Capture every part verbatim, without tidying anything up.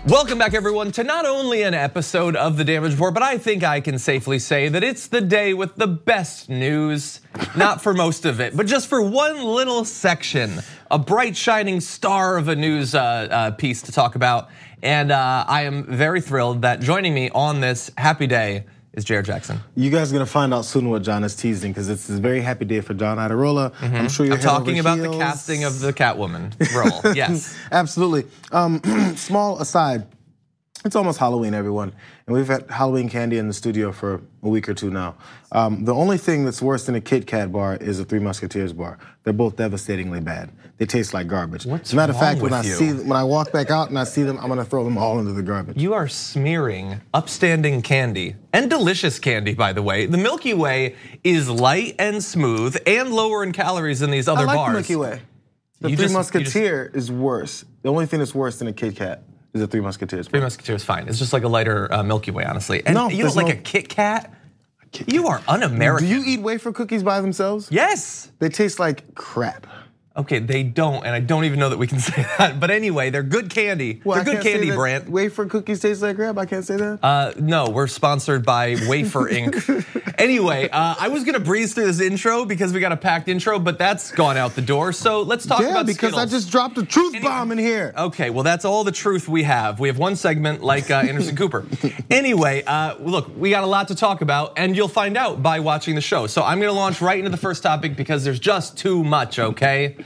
Welcome back, everyone, to not only an episode of The Damage Report, but I think I can safely say that it's the day with the best news. Not for most of it, but just for one little section, a bright shining star of a news uh, uh, piece to talk about. And uh, I am very thrilled that joining me on this happy day is Jared Jackson. You guys are gonna find out soon what John is teasing, because it's a very happy day for John Iadarola. Mm-hmm. I'm sure you're I'm talking about heels. the casting of the Catwoman role. Yes, absolutely. Um, small aside, it's almost Halloween, everyone, and we've had Halloween candy in the studio for a week or two now. Um, the only thing that's worse than a Kit Kat bar is a Three Musketeers bar. They're both devastatingly bad. They taste like garbage. What's As a matter of fact, wrong when I with you? see when I walk back out and I see them, I'm gonna throw them all into the garbage. You are smearing upstanding candy, and delicious candy, by the way. The Milky Way is light and smooth and lower in calories than these other I like bars. the Milky Way. The You Three just- you Musketeer is worse. The only thing that's worse than a Kit Kat is a Three Musketeers. Three Musketeers, fine. It's just like a lighter uh, Milky Way, honestly. And No, you don't there's like no- a Kit Kat? You are un-American. Do you eat wafer cookies by themselves? Yes. They taste like crap. Okay, they don't, and I don't even know that we can say that. But anyway, they're good candy. Well, they're I good can't say candy, that Brant. Wafer cookies taste like crap? I can't say that? Uh, no, we're sponsored by Wafer Incorporated. Anyway, uh, I was gonna breeze through this intro because we got a packed intro, but that's gone out the door. So let's talk yeah, about because Skittles. I just dropped a truth bomb in here. Okay, well that's all the truth we have. We have one segment like uh, Anderson Cooper. Anyway, uh, look, we got a lot to talk about, and you'll find out by watching the show. So I'm gonna launch right into the first topic because there's just too much, okay?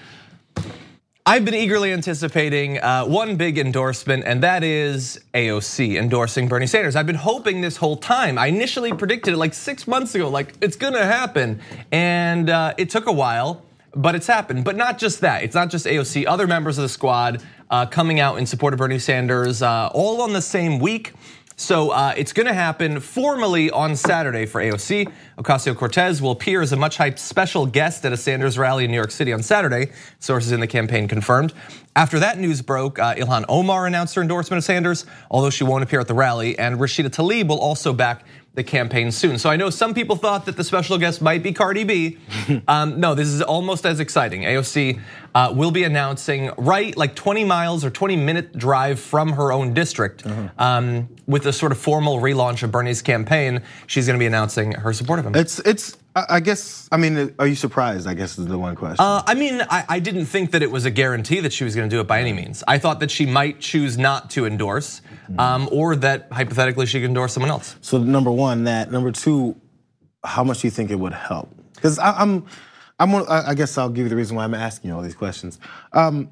I've been eagerly anticipating uh, one big endorsement, and that is A O C endorsing Bernie Sanders. I've been hoping this whole time. I initially predicted it like six months ago, like it's gonna happen. And uh, it took a while, but it's happened. But not just that, it's not just A O C, other members of the squad uh, coming out in support of Bernie Sanders, uh, all on the same week. So uh, it's gonna happen formally on Saturday for A O C. Ocasio-Cortez will appear as a much-hyped special guest at a Sanders rally in New York City on Saturday, sources in the campaign confirmed. After that news broke, uh, Ilhan Omar announced her endorsement of Sanders, although she won't appear at the rally, and Rashida Tlaib will also back the campaign soon. So I know some people thought that the special guest might be Cardi B. um, no, this is almost as exciting. A O C uh, will be announcing right like twenty miles or twenty minute drive from her own district uh-huh. um, with a sort of formal relaunch of Bernie's campaign. She's gonna be announcing her support of him. It's, it's. I guess, I mean, are you surprised, I guess is the one question. Uh, I mean, I, I didn't think that it was a guarantee that she was gonna do it by any means. I thought that she might choose not to endorse, um, or that hypothetically she could endorse someone else. So number one, that. Number two, how much do you think it would help? Because I'm, I'm, I guess I'll give you the reason why I'm asking you all these questions. Um,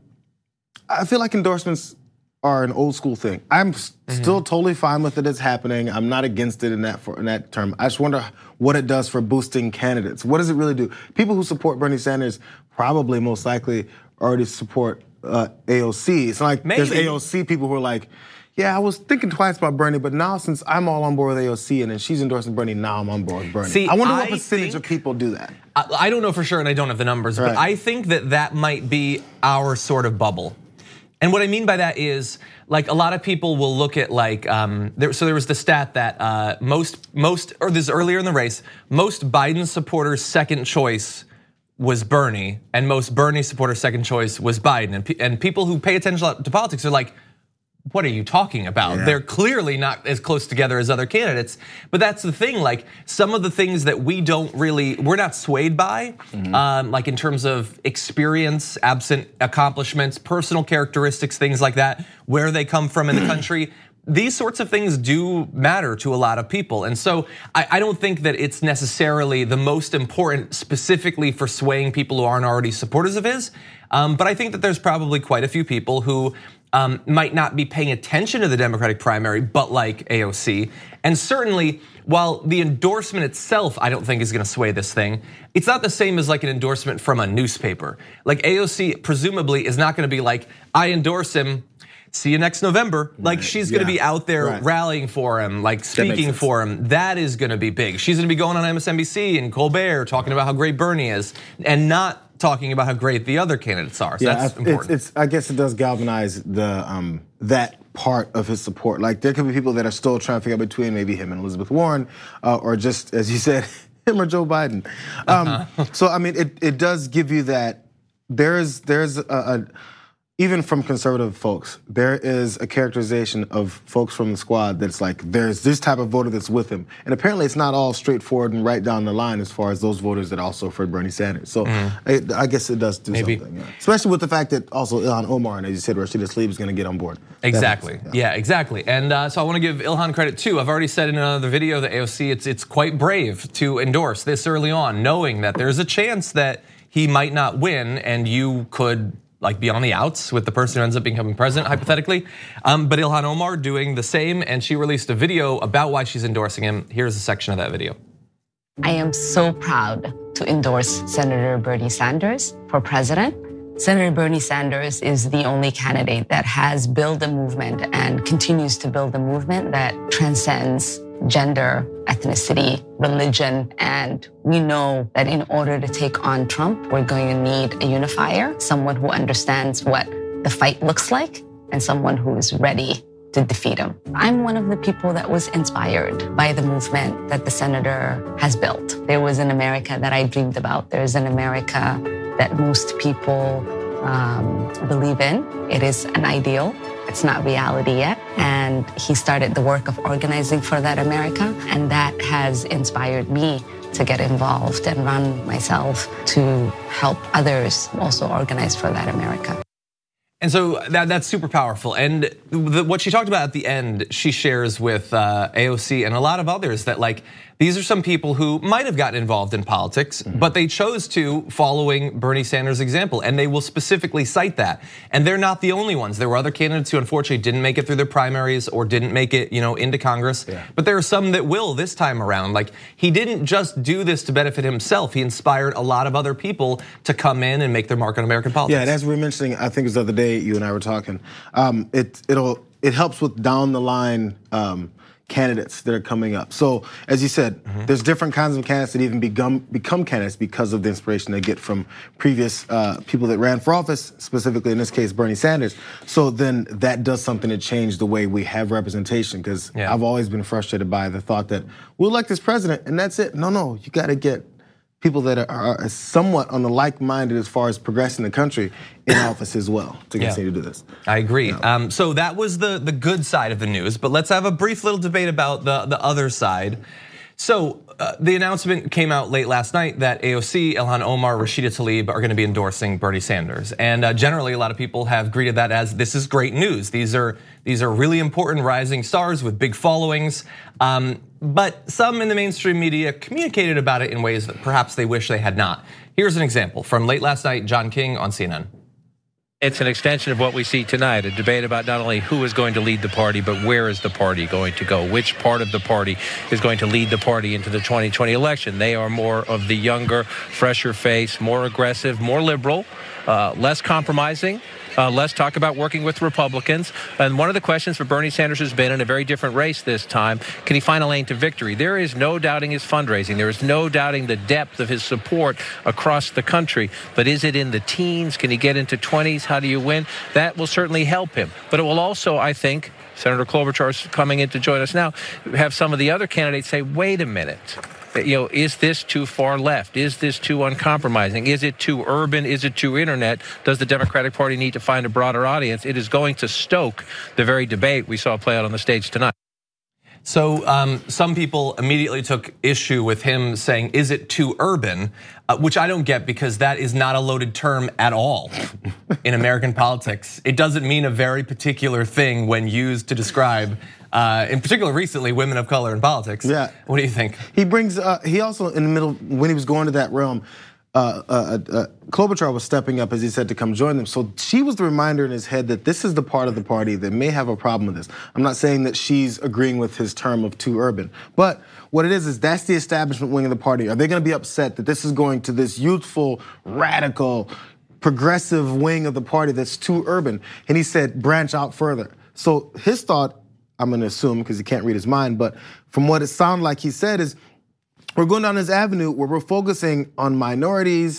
I feel like endorsements are an old school thing. I'm mm-hmm. still totally fine with it. It's happening. I'm not against it in that for, in that term. I just wonder what it does for boosting candidates. What does it really do? People who support Bernie Sanders probably most likely already support uh, A O C. It's not like Maybe. there's A O C people who are like, yeah, I was thinking twice about Bernie, but now since I'm all on board with A O C and then she's endorsing Bernie, now I'm on board with Bernie. See, I wonder I what percentage think, of people do that. I, I don't know for sure, and I don't have the numbers, right. but I think that that might be our sort of bubble. And what I mean by that is, like a lot of people will look at like, um, there, so there was the stat that uh, most, most, or this is earlier in the race, most Biden supporters' second choice was Bernie, and most Bernie supporters' second choice was Biden. And, pe- and people who pay attention to politics are like, what are you talking about? Yeah. They're clearly not as close together as other candidates. But that's the thing, like some of the things that we don't really, we're not swayed by, mm-hmm. um, like in terms of experience, absent accomplishments, personal characteristics, things like that, where they come from in the country. These sorts of things do matter to a lot of people. And so I, I don't think that it's necessarily the most important specifically for swaying people who aren't already supporters of his. Um, but I think that there's probably quite a few people who Um, might not be paying attention to the Democratic primary, but like A O C. And certainly, while the endorsement itself, I don't think is gonna sway this thing, it's not the same as like an endorsement from a newspaper. Like A O C presumably is not gonna be like, I endorse him, see you next November. Like she's gonna yeah. be out there right. rallying for him, like speaking sense. for him. That is gonna be big. She's gonna be going on M S N B C and Colbert talking about how great Bernie is, and not talking about how great the other candidates are. So yeah, that's it's, important. It's, I guess it does galvanize the um, that part of his support. Like there could be people that are still trying to figure out between maybe him and Elizabeth Warren, uh, or just as you said, him or Joe Biden. Um, uh-huh. So I mean, it it does give you that. There's there's a, a even from conservative folks, there is a characterization of folks from the squad that's like, there's this type of voter that's with him. And apparently it's not all straightforward and right down the line as far as those voters that also for Bernie Sanders. So mm. I, I guess it does do Maybe. something. Yeah. Especially with the fact that also Ilhan Omar, and as you said, Rashida Tlaib is going to get on board. Exactly. Makes, yeah. yeah, exactly. And uh, so I want to give Ilhan credit too. I've already said in another video that A O C, it's, it's quite brave to endorse this early on, knowing that there's a chance that he might not win and you could like be on the outs with the person who ends up becoming president, hypothetically. Um, but Ilhan Omar doing the same, and she released a video about why she's endorsing him. Here's a section of that video. I am so proud to endorse Senator Bernie Sanders for president. Senator Bernie Sanders is the only candidate that has built a movement and continues to build a movement that transcends gender, ethnicity, religion, and we know that in order to take on Trump, we're going to need a unifier, someone who understands what the fight looks like, and someone who is ready to defeat him. I'm one of the people that was inspired by the movement that the senator has built. There was an America that I dreamed about. There's an America that most people um, believe in. It is an ideal. It's not reality yet. And he started the work of organizing for that America. And that has inspired me to get involved and run myself to help others also organize for that America. And so that, that's super powerful. And the, what she talked about at the end, she shares with uh, A O C and a lot of others that like, these are some people who might have gotten involved in politics, mm-hmm. but they chose to following Bernie Sanders' example, and they will specifically cite that. And they're not the only ones. There were other candidates who unfortunately didn't make it through their primaries or didn't make it, you know, into Congress. Yeah. But there are some that will this time around. Like he didn't just do this to benefit himself. He inspired a lot of other people to come in and make their mark on American politics. Yeah, and as we were mentioning, I think it was the other day you and I were talking. Um, it it'll it helps with down the line. Um, candidates that are coming up. So as you said, mm-hmm. there's different kinds of candidates that even become become candidates because of the inspiration they get from previous uh, people that ran for office, specifically in this case, Bernie Sanders. So then that does something to change the way we have representation, because yeah. I've always been frustrated by the thought that we'll elect this president and that's it. No, no, you gotta get people that are, are somewhat on the like-minded as far as progressing the country in office as well to continue yeah. to do this. I agree. Yeah. Um, so that was the, the good side of the news, but let's have a brief little debate about the, the other side. So uh, the announcement came out late last night that A O C, Ilhan Omar, Rashida Tlaib are gonna be endorsing Bernie Sanders. And uh, generally a lot of people have greeted that as this is great news. These are, these are really important rising stars with big followings. Um, but some in the mainstream media communicated about it in ways that perhaps they wish they had not. Here's an example from late last night, John King on C N N. It's an extension of what we see tonight, a debate about not only who is going to lead the party, but where is the party going to go? Which part of the party is going to lead the party into the twenty twenty election? They are more of the younger, fresher face, more aggressive, more liberal, uh, less compromising. Uh, less talk about working with Republicans. And one of the questions for Bernie Sanders has been in a very different race this time, can he find a lane to victory? There is no doubting his fundraising. There is no doubting the depth of his support across the country. But is it in the teens? Can he get into twenties? How do you win? That will certainly help him. But it will also, I think, Senator Klobuchar is coming in to join us now, have some of the other candidates say, wait a minute. You know, is this too far left? Is this too uncompromising? Is it too urban? Is it too internet? Does the Democratic Party need to find a broader audience? It is going to stoke the very debate we saw play out on the stage tonight. So um, some people immediately took issue with him saying, is it too urban? Uh, which I don't get, because that is not a loaded term at all in American politics. It doesn't mean a very particular thing when used to describe, uh, in particular recently, women of color in politics. Yeah. What do you think? He brings, uh, he also in the middle, when he was going to that realm, Uh, uh, uh, Klobuchar was stepping up, as he said, to come join them. So she was the reminder in his head that this is the part of the party that may have a problem with this. I'm not saying that she's agreeing with his term of too urban, but what it is is that's the establishment wing of the party. Are they going to be upset that this is going to this youthful, radical, progressive wing of the party that's too urban? And he said, branch out further. So his thought, I'm going to assume because he can't read his mind, but from what it sounded like he said is, we're going down this avenue where we're focusing on minorities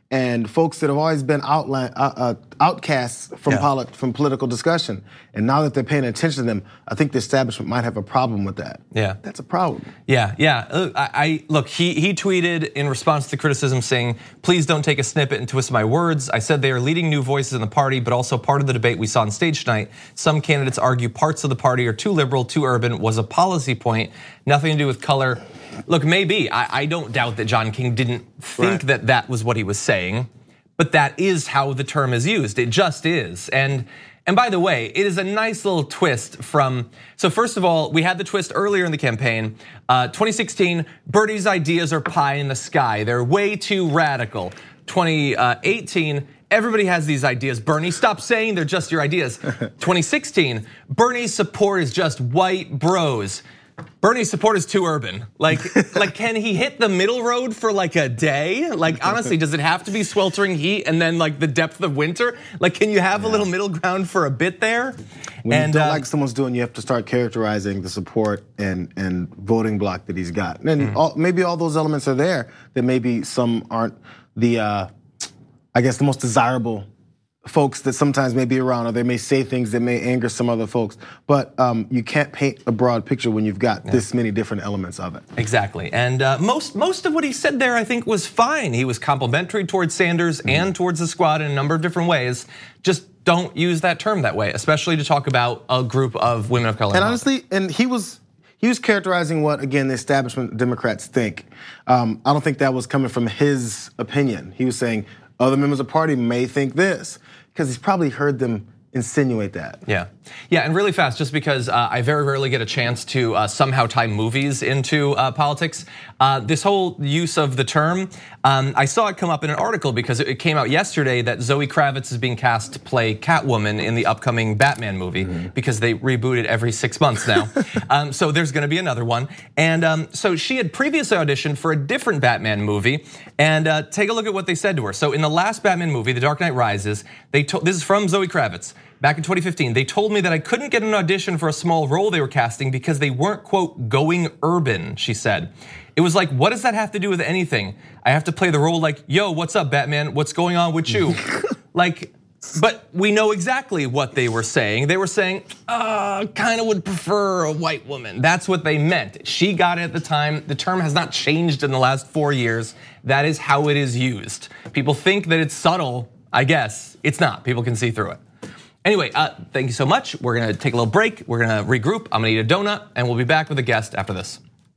and folks that have always been outline, uh, uh, outcasts from, Yeah. polit- from political discussion. And now that they're paying attention to them, I think the establishment might have a problem with that. Yeah. That's a problem. Yeah, yeah. Uh, I, I look. He he tweeted in response to criticism saying, "Please don't take a snippet and twist my words. I said they are leading new voices in the party, but also part of the debate we saw on stage tonight. Some candidates argue parts of the party are too liberal, too urban. Was a policy point, nothing to do with color." Look, maybe I, I don't doubt that John King didn't think Right. that that was what he was saying, but that is how the term is used. It just is, and. And by the way, it is a nice little twist from, so first of all, we had the twist earlier in the campaign. Uh, twenty sixteen, Bernie's ideas are pie in the sky. They're way too radical. twenty eighteen, everybody has these ideas. Bernie, stop saying they're just your ideas. twenty sixteen, Bernie's support is just white bros. Bernie's support is too urban. Like, like, can he hit the middle road for like a day? Like, honestly, does it have to be sweltering heat and then like the depth of winter? Like, can you have yeah. a little middle ground for a bit there? When and, you don't uh, like someone's doing, you have to start characterizing the support and and voting block that he's got. And mm-hmm. all, maybe all those elements are there. That maybe some aren't the, uh, I guess, the most desirable folks that sometimes may be around, or they may say things that may anger some other folks. But um, you can't paint a broad picture when you've got yeah. this many different elements of it. Exactly, and uh, most most of what he said there, I think, was fine. He was complimentary towards Sanders mm-hmm. and towards the squad in a number of different ways. Just don't use that term that way, especially to talk about a group of women of color. And honestly, and he was he was characterizing what, again, the establishment Democrats think. Um, I don't think that was coming from his opinion. He was saying other members of the party may think this, because he's probably heard them insinuate that. Yeah, yeah, and really fast, just because uh, I very rarely get a chance to uh, somehow tie movies into uh, politics. Uh, this whole use of the term, um, I saw it come up in an article because it came out yesterday that Zoe Kravitz is being cast to play Catwoman in the upcoming Batman movie mm-hmm. because they reboot it every six months now. um, so there's going to be another one, and um, so she had previously auditioned for a different Batman movie, and uh, take a look at what they said to her. So in the last Batman movie, The Dark Knight Rises, they told this is from Zoe Kravitz. Back in twenty fifteen, they told me that I couldn't get an audition for a small role they were casting because they weren't, quote, going urban, she said. It was like, what does that have to do with anything? I have to play the role like, yo, what's up, Batman? What's going on with you? Like, but we know exactly what they were saying. They were saying, uh, kind of would prefer a white woman. That's what they meant. She got it at the time. The term has not changed in the last four years. That is how it is used. People think that it's subtle, I guess. It's not, people can see through it. Anyway, uh, thank you so much. We're gonna take a little break. We're gonna regroup. I'm gonna eat a donut, and we'll be back with a guest after this.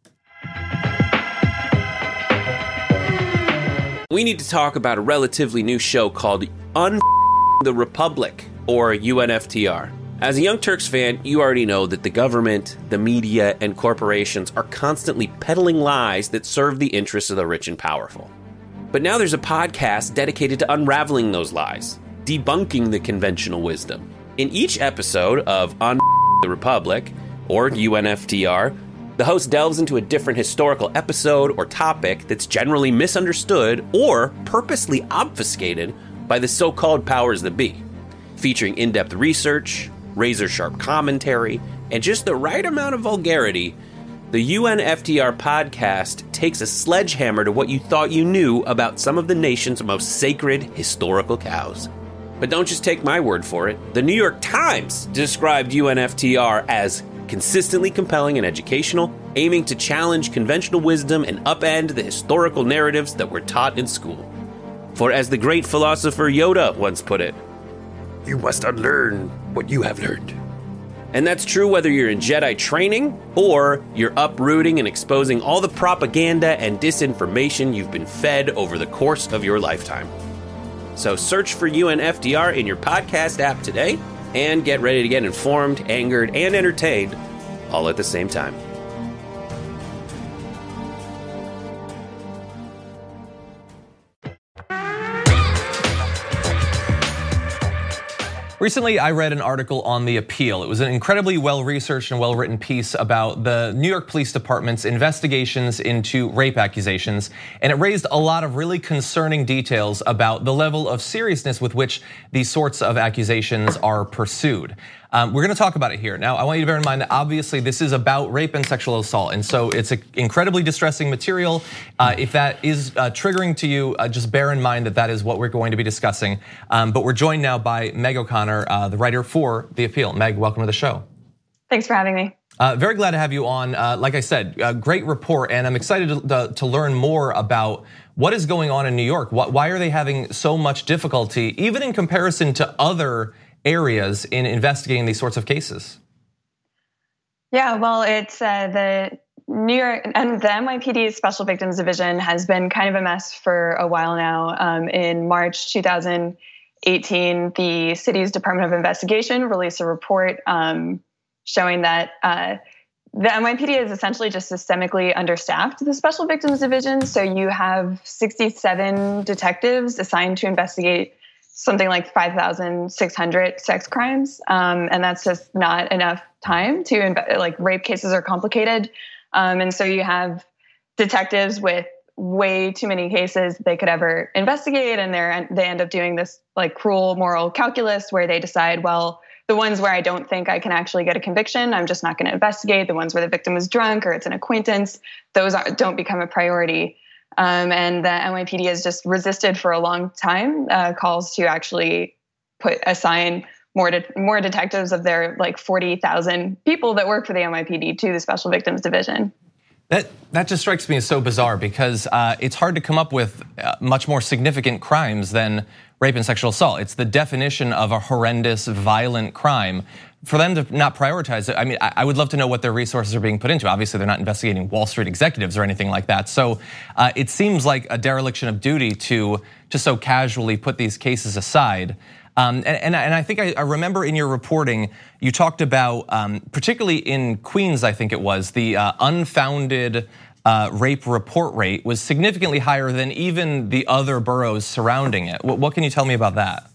We need to talk about a relatively new show called Un the Republic, or U N F T R. As a Young Turks fan, you already know that the government, the media, and corporations are constantly peddling lies that serve the interests of the rich and powerful. But now there's a podcast dedicated to unraveling those lies, debunking the conventional wisdom. In each episode of Un the Republic, or U N F T R, the host delves into a different historical episode or topic that's generally misunderstood or purposely obfuscated by the so-called powers that be, featuring in-depth research, razor-sharp commentary, and just the right amount of vulgarity. The U N F T R podcast takes a sledgehammer to what you thought you knew about some of the nation's most sacred historical cows. But don't just take my word for it. The New York Times described U N F T R as consistently compelling and educational, aiming to challenge conventional wisdom and upend the historical narratives that were taught in school. For as the great philosopher Yoda once put it, you must unlearn what you have learned. And that's true whether you're in Jedi training or you're uprooting and exposing all the propaganda and disinformation you've been fed over the course of your lifetime. So search for U N F T R in your podcast app today and get ready to get informed, angered, and entertained all at the same time. Recently, I read an article on The Appeal. It was an incredibly well-researched and well-written piece about the New York Police Department's investigations into rape accusations, and it raised a lot of really concerning details about the level of seriousness with which these sorts of accusations are pursued. Um, we're gonna talk about it here. Now, I want you to bear in mind that obviously this is about rape and sexual assault, and so it's an incredibly distressing material. Uh, if that is uh, triggering to you, uh, just bear in mind that that is what we're going to be discussing. Um, but we're joined now by Meg O'Connor, uh, the writer for The Appeal. Meg, welcome to the show. Thanks for having me. Uh, very glad to have you on. Uh, like I said, a great report, and I'm excited to, to, to learn more about what is going on in New York. Why are they having so much difficulty, even in comparison to other areas, in investigating these sorts of cases? Yeah, well, it's uh, the New York and the N Y P D's Special Victims Division has been kind of a mess for a while now. Um, in March two thousand eighteen, the city's Department of Investigation released a report um, showing that uh, the N Y P D is essentially just systemically understaffed, the Special Victims Division. So you have sixty-seven detectives assigned to investigate something like five thousand six hundred sex crimes. Um, and that's just not enough time to, inve- like rape cases are complicated. Um, and so you have detectives with way too many cases they could ever investigate. And they're, they end up doing this like cruel moral calculus where they decide, well, the ones where I don't think I can actually get a conviction, I'm just not going to investigate. The ones where the victim is drunk or it's an acquaintance, those are, don't become a priority. Um, and the N Y P D has just resisted for a long time uh, calls to actually put assign more de- more detectives of their like forty thousand people that work for the N Y P D to the Special Victims Division. That that just strikes me as so bizarre because uh, it's hard to come up with uh, much more significant crimes than rape and sexual assault. It's the definition of a horrendous, violent crime. For them to not prioritize it, I mean, I would love to know what their resources are being put into. Obviously, they're not investigating Wall Street executives or anything like that. So uh, it seems like a dereliction of duty to just so casually put these cases aside. Um, and, and, and I think I, I remember in your reporting, you talked about, um, particularly in Queens, I think it was, the uh, unfounded uh, rape report rate was significantly higher than even the other boroughs surrounding it. What, what can you tell me about that?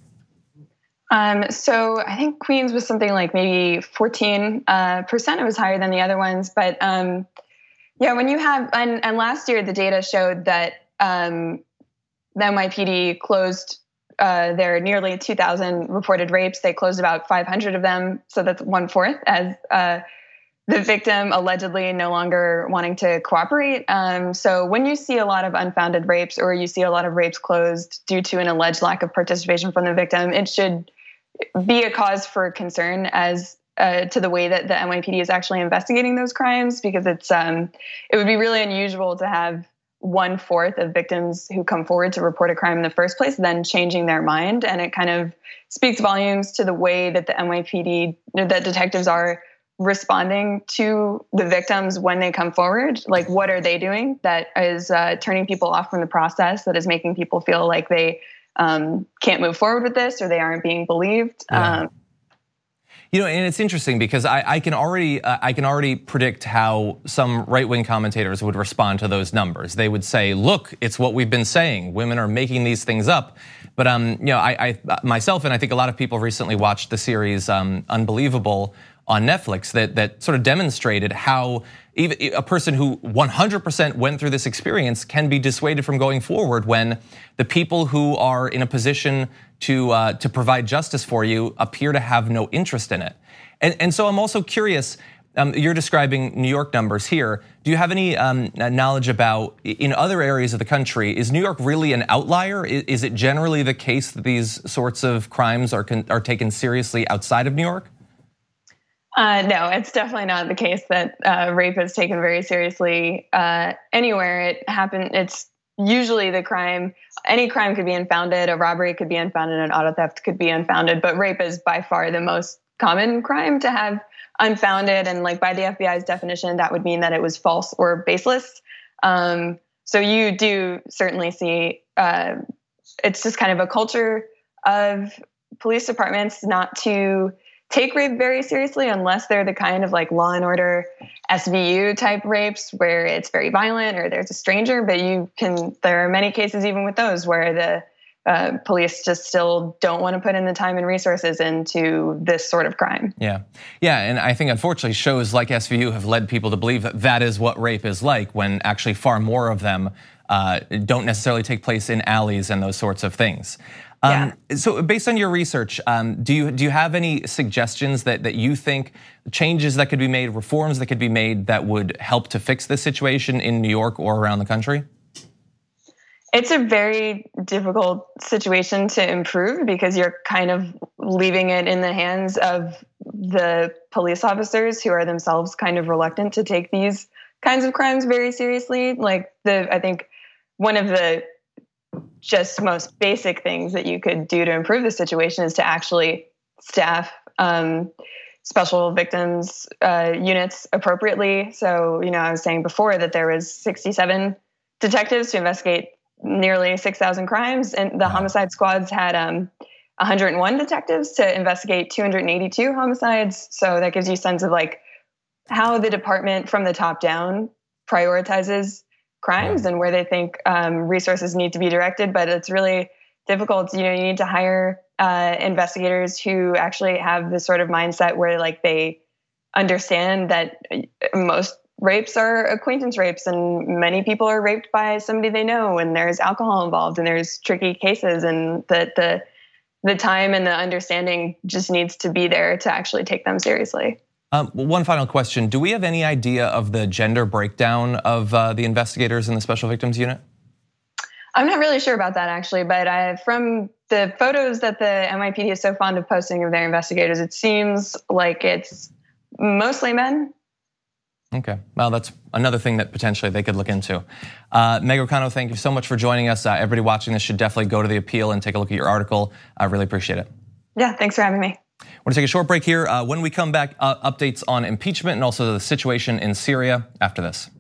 Um, so I think Queens was something like maybe fourteen percent. It was higher than the other ones. But um, yeah, when you have, and, and last year the data showed that um, the N Y P D closed uh, their nearly two thousand reported rapes. They closed about five hundred of them. So that's one fourth as uh, the victim allegedly no longer wanting to cooperate. Um, so when you see a lot of unfounded rapes or you see a lot of rapes closed due to an alleged lack of participation from the victim, it should be a cause for concern as uh, to the way that the N Y P D is actually investigating those crimes, because it's um, it would be really unusual to have one fourth of victims who come forward to report a crime in the first place then changing their mind, and it kind of speaks volumes to the way that the N Y P D, that detectives are responding to the victims when they come forward. Like, what are they doing that is uh, turning people off from the process, that is making people feel like they Um, can't move forward with this, or they aren't being believed. Yeah. Um, you know, and it's interesting because I, I can already uh, I can already predict how some right-wing commentators would respond to those numbers. They would say, "Look, it's what we've been saying. Women are making these things up." But um, you know, I, I myself and I think a lot of people recently watched the series um, Unbelievable on Netflix that that sort of demonstrated how even a person who one hundred percent went through this experience can be dissuaded from going forward when the people who are in a position to uh, to provide justice for you appear to have no interest in it. And, and so I'm also curious, um, you're describing New York numbers here. Do you have any um, knowledge about in other areas of the country? Is New York really an outlier? Is, is it generally the case that these sorts of crimes are are taken seriously outside of New York? Uh, no, it's definitely not the case that uh, rape is taken very seriously uh, anywhere. It happened. It's usually the crime. Any crime could be unfounded. A robbery could be unfounded. An auto theft could be unfounded. But rape is by far the most common crime to have unfounded. And like by the F B I's definition, that would mean that it was false or baseless. Um, so you do certainly see. Uh, it's just kind of a culture of police departments not to take rape very seriously unless they're the kind of like Law and Order S V U type rapes where it's very violent or there's a stranger. But you can, there are many cases even with those where the uh, police just still don't want to put in the time and resources into this sort of crime. Yeah, yeah, and I think unfortunately shows like S V U have led people to believe that that is what rape is like, when actually far more of them uh, don't necessarily take place in alleys and those sorts of things. Um, yeah. So based on your research, um, do you do you have any suggestions that, that you think changes that could be made, reforms that could be made that would help to fix this situation in New York or around the country? It's a very difficult situation to improve because you're kind of leaving it in the hands of the police officers who are themselves kind of reluctant to take these kinds of crimes very seriously. Like the, I think one of the just most basic things that you could do to improve the situation is to actually staff um, special victims uh, units appropriately. So, you know, I was saying before that there was sixty-seven detectives to investigate nearly six thousand crimes, and the wow. homicide squads had um, one hundred one detectives to investigate two hundred eighty-two homicides. So that gives you a sense of like how the department from the top down prioritizes crimes and where they think um, resources need to be directed. But it's really difficult. You know, you need to hire uh, investigators who actually have this sort of mindset where like they understand that most rapes are acquaintance rapes and many people are raped by somebody they know, and there's alcohol involved and there's tricky cases, and that the the time and the understanding just needs to be there to actually take them seriously. Um, one final question. Do we have any idea of the gender breakdown of uh, the investigators in the Special Victims Unit? I'm not really sure about that actually, but I, from the photos that the N Y P D is so fond of posting of their investigators, it seems like it's mostly men. Okay, well, that's another thing that potentially they could look into. Uh, Meg O'Connell, thank you so much for joining us. Uh, everybody watching this should definitely go to the Appeal and take a look at your article. I really appreciate it. Yeah, thanks for having me. We're gonna take a short break here. Uh, when we come back, uh, updates on impeachment and also the situation in Syria after this.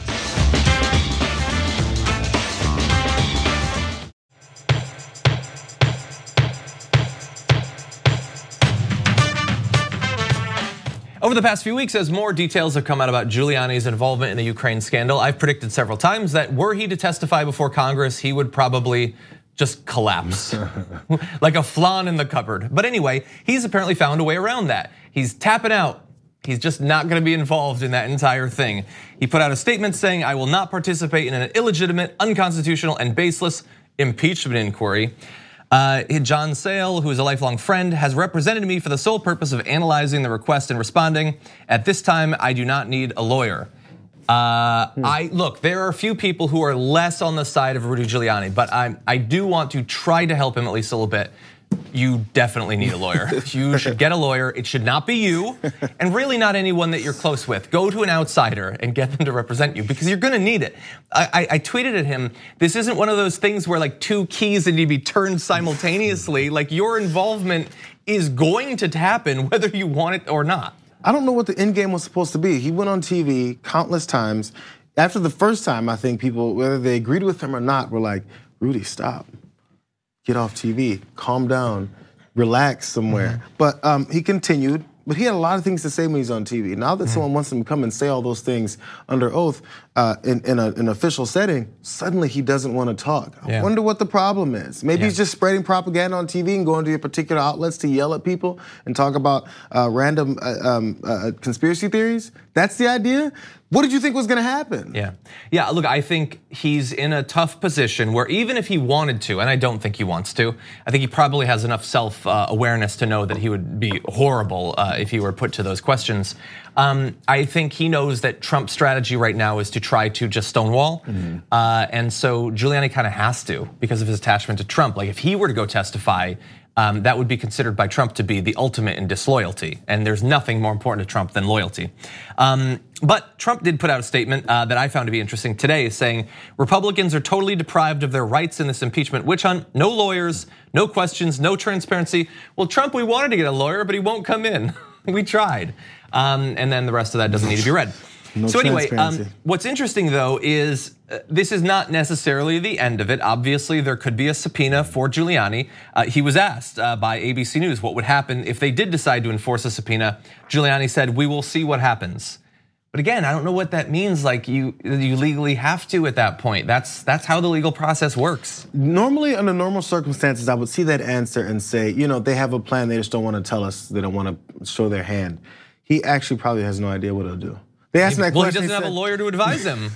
Over the past few weeks, as more details have come out about Giuliani's involvement in the Ukraine scandal, I've predicted several times that were he to testify before Congress, he would probably just collapse like a flan in the cupboard. But anyway, he's apparently found a way around that. He's tapping out. He's just not gonna be involved in that entire thing. He put out a statement saying, "I will not participate in an illegitimate, unconstitutional, and baseless impeachment inquiry." Uh, John Sale, who is a lifelong friend, has represented me for the sole purpose of analyzing the request and responding. At this time, I do not need a lawyer. Uh, hmm. I look, there are a few people who are less on the side of Rudy Giuliani, but I, I do want to try to help him at least a little bit. You definitely need a lawyer. You should get a lawyer. It should not be you, and really not anyone that you're close with. Go to an outsider and get them to represent you because you're gonna need it. I, I, I tweeted at him, this isn't one of those things where like two keys need to be turned simultaneously. Like your involvement is going to happen whether you want it or not. I don't know what the end game was supposed to be. He went on T V countless times. After the first time, I think people, whether they agreed with him or not, were like, Rudy, stop. Get off T V, calm down, relax somewhere. Mm-hmm. But um, he continued, but he had a lot of things to say when he's on T V. Now that mm-hmm. someone wants him to come and say all those things under oath uh, in, in a, an official setting, suddenly he doesn't want to talk. Yeah. I wonder what the problem is. Maybe yeah. he's just spreading propaganda on T V and going to particular outlets to yell at people and talk about uh, random uh, um, uh, conspiracy theories. That's the idea? What did you think was gonna happen? Yeah, yeah. Look, I think he's in a tough position where even if he wanted to, and I don't think he wants to, I think he probably has enough self-awareness to know that he would be horrible if he were put to those questions. Um, I think he knows that Trump's strategy right now is to try to just stonewall, mm-hmm. uh, and so Giuliani kind of has to because of his attachment to Trump. Like if he were to go testify, Um, that would be considered by Trump to be the ultimate in disloyalty. And there's nothing more important to Trump than loyalty. Um, but Trump did put out a statement uh, that I found to be interesting today, saying Republicans are totally deprived of their rights in this impeachment witch hunt. No lawyers, no questions, no transparency. Well, Trump, we wanted to get a lawyer, but he won't come in. We tried. Um, and then the rest of that doesn't need to be read. No so anyway, um, what's interesting though is uh, this is not necessarily the end of it. Obviously, there could be a subpoena for Giuliani. Uh, he was asked uh, by A B C News what would happen if they did decide to enforce a subpoena. Giuliani said, "We will see what happens." But again, I don't know what that means. Like you, you legally have to at that point. That's that's how the legal process works. Normally, under normal circumstances, I would see that answer and say, you know, they have a plan. They just don't want to tell us. They don't want to show their hand. He actually probably has no idea what he'll do. They asked him that well, question. Well, he doesn't he have said, a lawyer to advise him.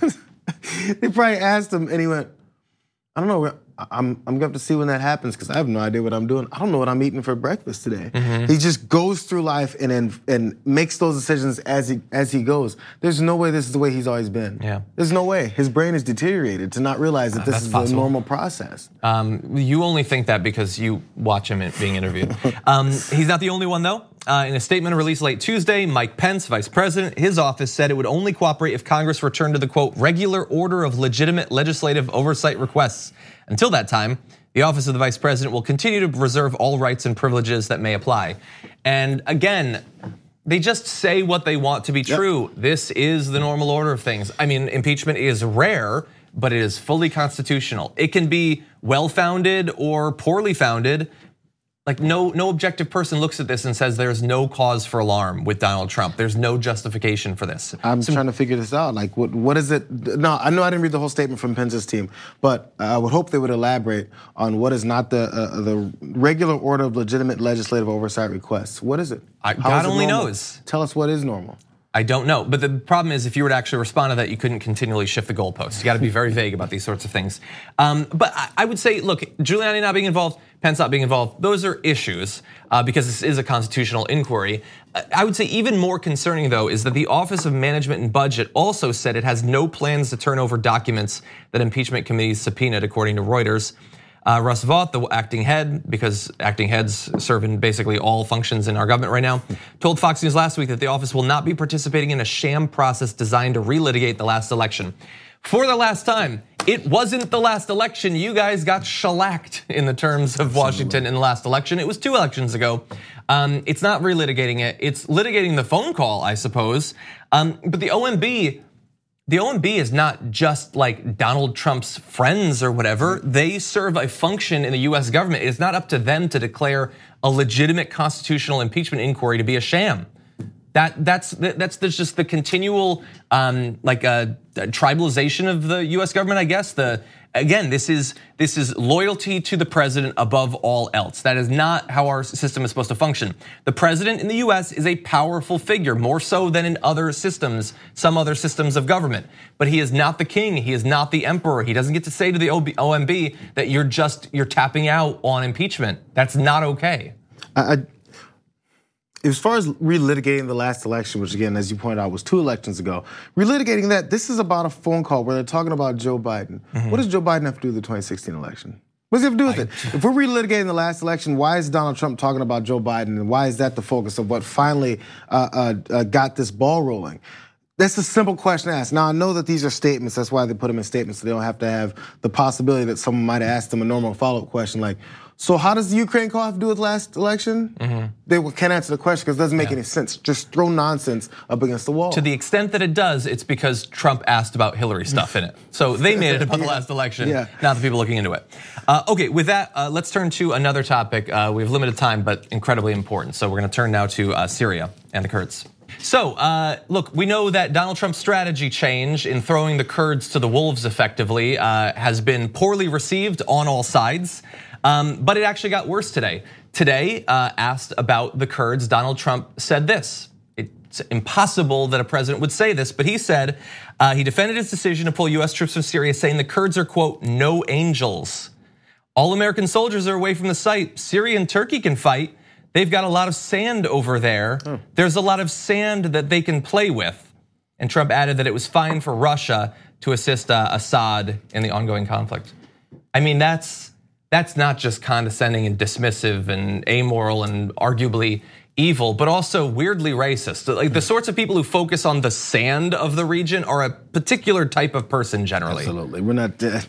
They probably asked him, and he went, I don't know. I'm I'm going to have to see when that happens because I have no idea what I'm doing. I don't know what I'm eating for breakfast today. Mm-hmm. He just goes through life and, and and makes those decisions as he as he goes. There's no way this is the way he's always been. Yeah. There's no way. His brain is deteriorated to not realize that uh, this is possible. a normal process. Um, you only think that because you watch him being interviewed. um, he's not the only one though. Uh, in a statement released late Tuesday, Mike Pence, vice president, his office said it would only cooperate if Congress returned to the, quote, regular order of legitimate legislative oversight requests. Until that time, the office of the vice president will continue to reserve all rights and privileges that may apply. And again, they just say what they want to be true. Yep. This is the normal order of things. I mean, impeachment is rare, but it is fully constitutional. It can be well-founded or poorly founded. Like no, no objective person looks at this and says there's no cause for alarm with Donald Trump. There's no justification for this. I'm so, trying to figure this out. Like, what, what is it? No, I know I didn't read the whole statement from Pence's team, but I would hope they would elaborate on what is not the uh, the regular order of legitimate legislative oversight requests. What is it? I, God only normal? knows. Tell us what is normal. I don't know, but the problem is if you were to actually respond to that, you couldn't continually shift the goalposts. You got to be very vague about these sorts of things. Um, but I would say, look, Giuliani not being involved, Pence not being involved, those are issues uh, because this is a constitutional inquiry. I would say even more concerning though is that the Office of Management and Budget also said it has no plans to turn over documents that impeachment committees subpoenaed, according to Reuters. Uh, Russ Vought, the acting head, because acting heads serve in basically all functions in our government right now, told Fox News last week that the office will not be participating in a sham process designed to relitigate the last election. For the last time, it wasn't the last election. You guys got shellacked in the terms of Washington in the last election. It was two elections ago. Um, it's not relitigating it. It's litigating the phone call, I suppose. Um, but the O M B, The O M B is not just like Donald Trump's friends or whatever. They serve a function in the U S government. It's not up to them to declare a legitimate constitutional impeachment inquiry to be a sham. That that's that's just the continual um, like a, a tribalization of the U S government, I guess. The again, this is this is loyalty to the president above all else. That is not how our system is supposed to function. The president in the U S is a powerful figure, more so than in other systems, some other systems of government. But he is not the king. He is not the emperor. He doesn't get to say to the O M B that you're just you're tapping out on impeachment. That's not okay. I, I, As far as relitigating the last election, which again, as you pointed out, was two elections ago, relitigating that, this is about a phone call where they're talking about Joe Biden. Mm-hmm. What does Joe Biden have to do with the twenty sixteen election? What does he have to do with I, it? If we're relitigating the last election, why is Donald Trump talking about Joe Biden, and why is that the focus of what finally uh, uh, uh, got this ball rolling? That's a simple question to ask. Now, I know that these are statements. That's why they put them in statements, so they don't have to have the possibility that someone might ask them a normal follow-up question like, so how does the Ukraine call have to do with last election? Mm-hmm. They can't answer the question because it doesn't make yeah. any sense. Just throw nonsense up against the wall. To the extent that it does, it's because Trump asked about Hillary stuff in it. So they made it about yeah. the last election, yeah. not the people looking into it. Uh, okay, with that, uh, let's turn to another topic. Uh, we have limited time, but incredibly important. So we're gonna turn now to uh, Syria and the Kurds. So, uh, look, we know that Donald Trump's strategy change in throwing the Kurds to the wolves effectively uh, has been poorly received on all sides. Um, but it actually got worse today. Today, uh, asked about the Kurds, Donald Trump said this. It's impossible that a president would say this, but he said uh, he defended his decision to pull U S troops from Syria, saying the Kurds are, quote, no angels. All American soldiers are away from the site. Syria and Turkey can fight. They've got a lot of sand over there. Hmm. There's a lot of sand that they can play with. And Trump added that it was fine for Russia to assist uh, Assad in the ongoing conflict. I mean, that's that's not just condescending and dismissive and amoral and arguably evil, but also weirdly racist. Like the sorts of people who focus on the sand of the region are a particular type of person generally. Absolutely, we're not. Uh,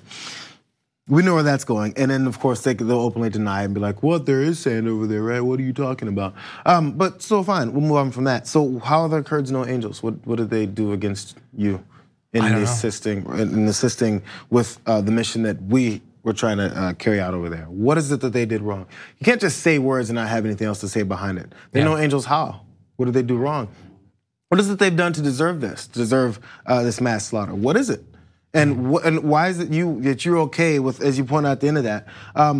we know where that's going, and then of course they, they'll openly deny and be like, "What? There is sand over there, right? What are you talking about?" Um, but so fine, we'll move on from that. So how are the Kurds no angels? What what did they do against you in assisting in assisting with uh, the mission that we were trying to uh, carry out over there? What is it that they did wrong? You can't just say words and not have anything else to say behind it. They're yeah. no angels. How? What did they do wrong? What is it they've done to deserve this? To deserve uh, this mass slaughter? What is it? And wh- and why is it you that you're okay with, as you point out at the end of that? Um,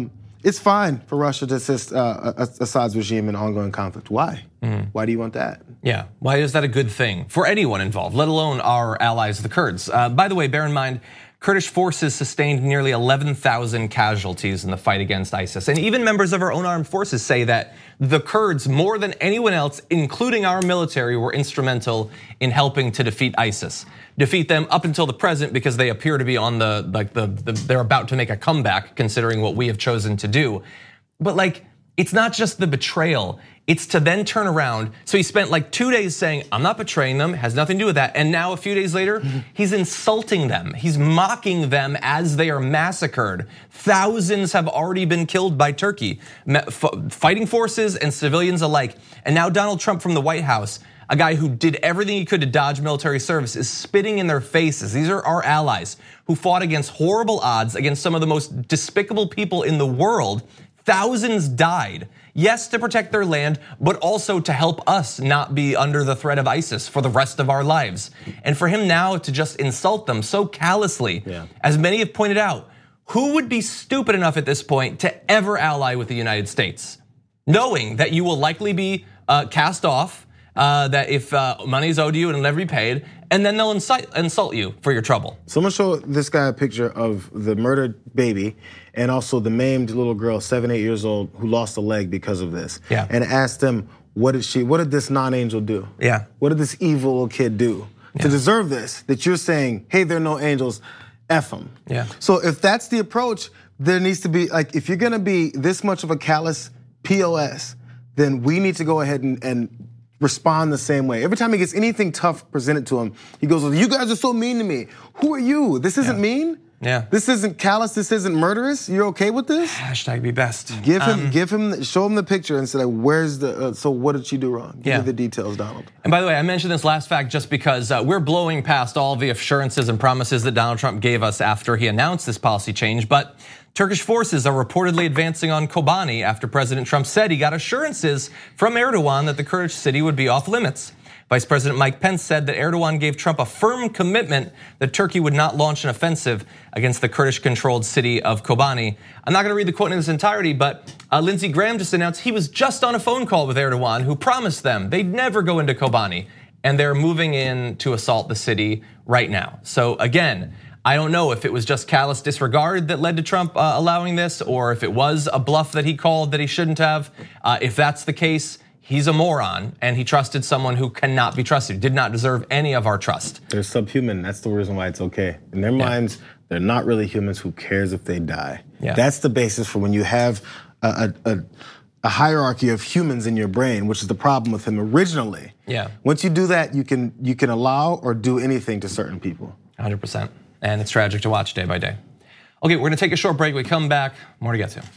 it's fine for Russia to assist uh, Assad's regime in ongoing conflict. Why? Mm. Why do you want that? Yeah, why is that a good thing for anyone involved, let alone our allies, the Kurds? Uh, by the way, bear in mind, Kurdish forces sustained nearly eleven thousand casualties in the fight against ISIS. And even members of our own armed forces say that the Kurds, more than anyone else, including our military, were instrumental in helping to defeat ISIS. Defeat them up until the present because they appear to be on the, like the, the they're about to make a comeback considering what we have chosen to do. But like, it's not just the betrayal, it's to then turn around. So he spent like two days saying, I'm not betraying them, has nothing to do with that. And now a few days later, mm-hmm. he's insulting them. He's mocking them as they are massacred. Thousands have already been killed by Turkey, fighting forces and civilians alike. And now Donald Trump from the White House, a guy who did everything he could to dodge military service, is spitting in their faces. These are our allies who fought against horrible odds against some of the most despicable people in the world. Thousands died, yes, to protect their land, but also to help us not be under the threat of ISIS for the rest of our lives. And for him now to just insult them so callously, yeah. as many have pointed out, who would be stupid enough at this point to ever ally with the United States? Knowing that you will likely be cast off, Uh, that if uh, money is owed to you, it'll never be paid, and then they'll insult, insult you for your trouble. So I'm gonna show this guy a picture of the murdered baby and also the maimed little girl, seven, eight years old, who lost a leg because of this. Yeah. And asked them, what did she, what did this non-angel do? Yeah. What did this evil little kid do yeah. to deserve this? That you're saying, hey, they're no angels, F them. Yeah. So if that's the approach, there needs to be, like, if you're gonna be this much of a callous P O S, then we need to go ahead and, and respond the same way. Every time he gets anything tough presented to him, he goes, well, you guys are so mean to me. Who are you? This isn't yeah. mean? Yeah. This isn't callous, this isn't murderous? You're okay with this? Hashtag be best. Give him, um, give him, show him the picture and say, where's the, uh, so what did she do wrong? Give yeah. me the details, Donald. And by the way, I mentioned this last fact just because uh, we're blowing past all the assurances and promises that Donald Trump gave us after he announced this policy change, but Turkish forces are reportedly advancing on Kobani after President Trump said he got assurances from Erdogan that the Kurdish city would be off limits. Vice President Mike Pence said that Erdogan gave Trump a firm commitment that Turkey would not launch an offensive against the Kurdish-controlled city of Kobani. I'm not gonna read the quote in its entirety, but Lindsey Graham just announced he was just on a phone call with Erdogan, who promised them they'd never go into Kobani, and they're moving in to assault the city right now. So again, I don't know if it was just callous disregard that led to Trump uh, allowing this, or if it was a bluff that he called that he shouldn't have. Uh, if that's the case, he's a moron, and he trusted someone who cannot be trusted, did not deserve any of our trust. They're subhuman, that's the reason why it's okay. In their yeah. minds, they're not really humans, who cares if they die? Yeah. That's the basis for when you have a, a, a hierarchy of humans in your brain, which is the problem with him originally. Yeah. Once you do that, you can, you can allow or do anything to certain people. one hundred percent. And it's tragic to watch day by day. Okay, we're gonna take a short break. We come back, more to get to.